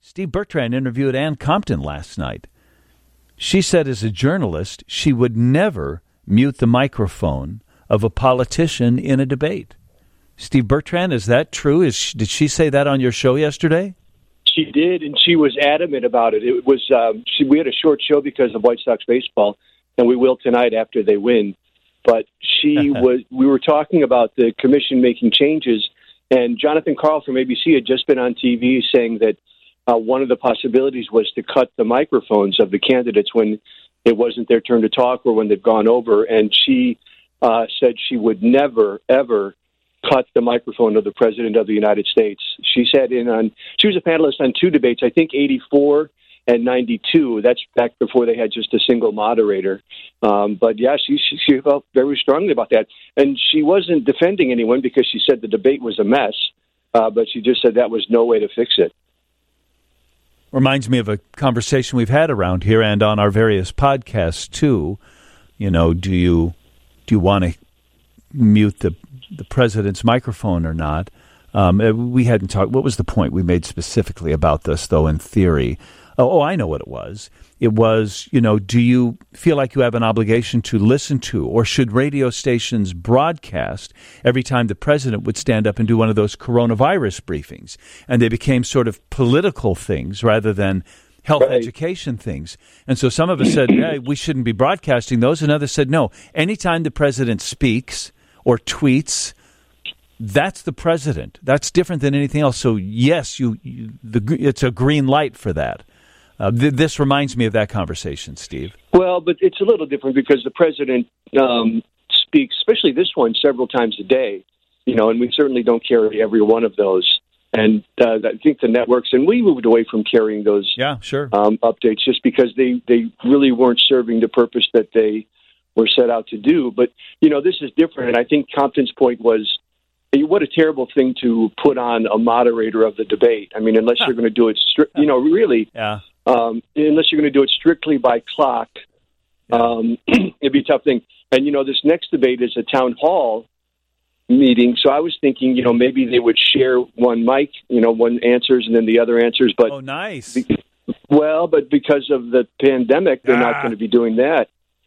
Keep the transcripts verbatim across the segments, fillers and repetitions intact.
Steve Bertrand interviewed Ann Compton last night. She said as a journalist, she would never mute the microphone of a politician in a debate. Steve Bertrand, is that true? Is did she say that on your show yesterday? She did, and she was adamant about it. It was um, she, we had a short show because of White Sox baseball, and we will tonight after they win. But she was. We were talking about the commission making changes, and Jonathan Karl from A B C had just been on T V saying that uh, one of the possibilities was to cut the microphones of the candidates when it wasn't their turn to talk or when they'd gone over. And she uh, said she would never, ever cut the microphone of the President of the United States. She said in on she was a panelist on two debates, I think eighty-four and ninety-two. That's back before they had just a single moderator. Um, but yeah, she, she she felt very strongly about that, and she wasn't defending anyone because she said the debate was a mess. Uh, but she just said that was no way to fix it. Reminds me of a conversation we've had around here and on our various podcasts too. You know, do you do you want to mute the the president's microphone or not? Um, we hadn't talked. What was the point we made specifically about this, though, in theory? Oh, oh, I know what it was. It was, you know, do you feel like you have an obligation to listen to, or should radio stations broadcast every time the president would stand up and do one of those coronavirus briefings? And they became sort of political things rather than health right. education things. And so some of us said, hey, we shouldn't be broadcasting those. And others said, no, anytime the president speaks or tweets, that's the president. That's different than anything else. So, yes, you, you the, it's a green light for that. Uh, th- this reminds me of that conversation, Steve. Well, but it's a little different because the president um, speaks, especially this one, several times a day, you know, and we certainly don't carry every one of those. And uh, I think the networks, and we moved away from carrying those yeah, sure. um, updates just because they, they really weren't serving the purpose that they were set out to do. But, you know, this is different, and I think Compton's point was, what a terrible thing to put on a moderator of the debate. I mean, unless huh. you're going to do it, stri- you know, really, yeah. um, unless you're going to do it strictly by clock, yeah. um, it'd be a tough thing. And, you know, this next debate is a town hall meeting. So I was thinking, you know, maybe they would share one mic, you know, one answers and then the other answers. But oh, nice. Be- well, but because of the pandemic, they're ah. not going to be doing that.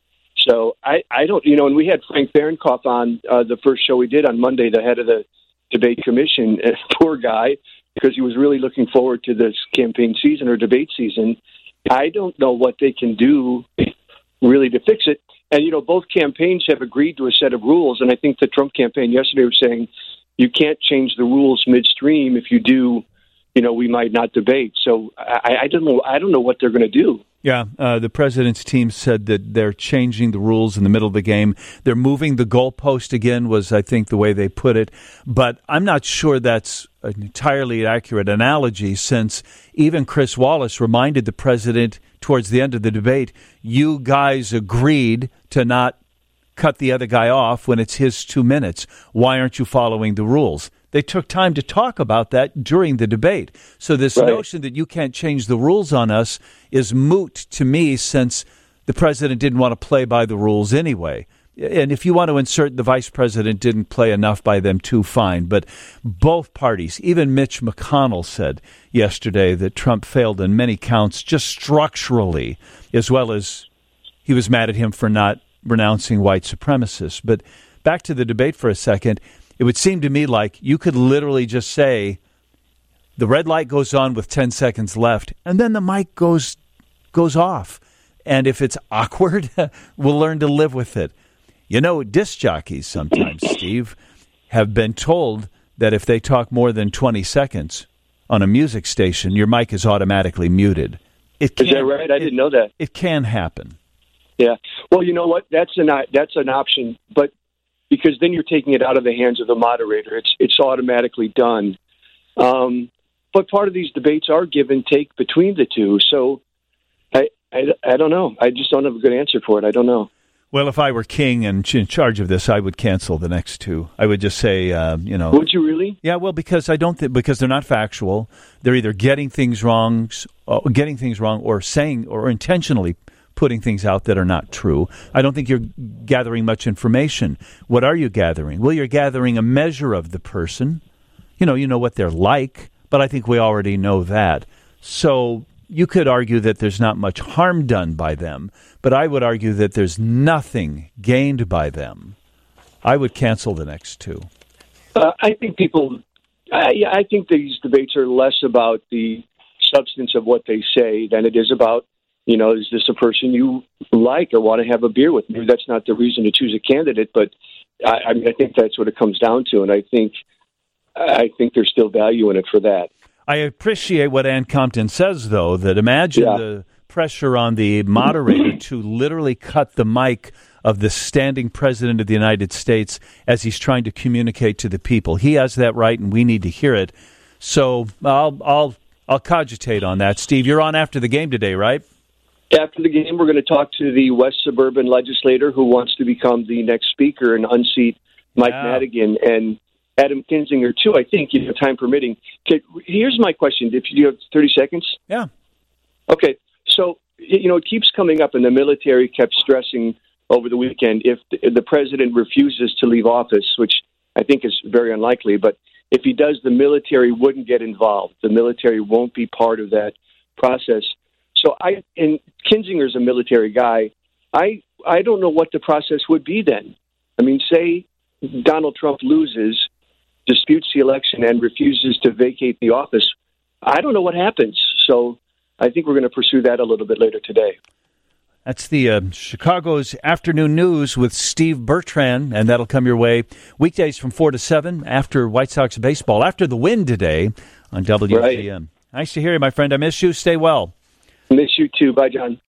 So I, I don't, you know, and we had Frank Fahrenkopf on uh, the first show we did on Monday, the head of the debate commission. Uh, poor guy, because he was really looking forward to this campaign season or debate season. I don't know what they can do really to fix it. And, you know, both campaigns have agreed to a set of rules. And I think the Trump campaign yesterday was saying you can't change the rules midstream. If you do, you know, we might not debate. So I, I don't know. I don't know what they're going to do. Yeah, uh, the president's team said that they're changing the rules in the middle of the game. They're moving the goalpost again, was, I think, the way they put it. But I'm not sure that's an entirely accurate analogy, since even Chris Wallace reminded the president towards the end of the debate, you guys agreed to not cut the other guy off when it's his two minutes. Why aren't you following the rules? They took time to talk about that during the debate. So this right. notion that you can't change the rules on us is moot to me, since the president didn't want to play by the rules anyway. And if you want to insert the vice president didn't play enough by them too, fine. But both parties, even Mitch McConnell said yesterday that Trump failed on many counts, just structurally, as well as he was mad at him for not renouncing white supremacists. But back to the debate for a second. It would seem to me like you could literally just say the red light goes on with ten seconds left, and then the mic goes goes off. And if it's awkward, we'll learn to live with it. You know, disc jockeys sometimes, Steve, have been told that if they talk more than twenty seconds on a music station, your mic is automatically muted. It can, is that right? I it, didn't know that. It can happen. Yeah. Well, you know what? That's an that's an option, but because then you're taking it out of the hands of the moderator. It's it's automatically done. Um, but part of these debates are give and take between the two. So I, I, I don't know. I just don't have a good answer for it. I don't know. Well, if I were king and in charge of this, I would cancel the next two. I would just say, uh, you know. Would you really? Yeah, well, because I don't think because they're not factual. They're either getting things wrong, uh, getting things wrong, or saying or intentionally putting things out that are not true. I don't think you're gathering much information. What are you gathering? Well, you're gathering a measure of the person. You know, you know what they're like, but I think we already know that. So you could argue that there's not much harm done by them, but I would argue that there's nothing gained by them. I would cancel the next two. Uh, I think people, I, I think these debates are less about the substance of what they say than it is about, you know, is this a person you like or want to have a beer with? Maybe that's not the reason to choose a candidate, but I, I mean, I think that's what it comes down to, and I think, I think there's still value in it for that. I appreciate what Ann Compton says, though, that imagine yeah. the pressure on the moderator to literally cut the mic of the standing president of the United States as he's trying to communicate to the people. He has that right, and we need to hear it. So I'll I'll I'll cogitate on that. Steve, you're on after the game today, right? After the game, we're going to talk to the West Suburban legislator who wants to become the next speaker and unseat Mike wow. Madigan and Adam Kinzinger, too, I think, you know, time permitting. Okay, here's my question. If you have thirty seconds? Yeah. Okay, so, you know, it keeps coming up, and the military kept stressing over the weekend, if the, if the president refuses to leave office, which I think is very unlikely, but if he does, the military wouldn't get involved. The military won't be part of that process. So I, and Kinzinger's a military guy. I I don't know what the process would be then. I mean, say Donald Trump loses, disputes the election, and refuses to vacate the office. I don't know what happens. So I think we're going to pursue that a little bit later today. That's the uh, Chicago's Afternoon News with Steve Bertrand, and that'll come your way weekdays from four to seven after White Sox baseball, after the win today on W G N. Right. Nice to hear you, my friend. I miss you. Stay well. Miss you too. Bye, John.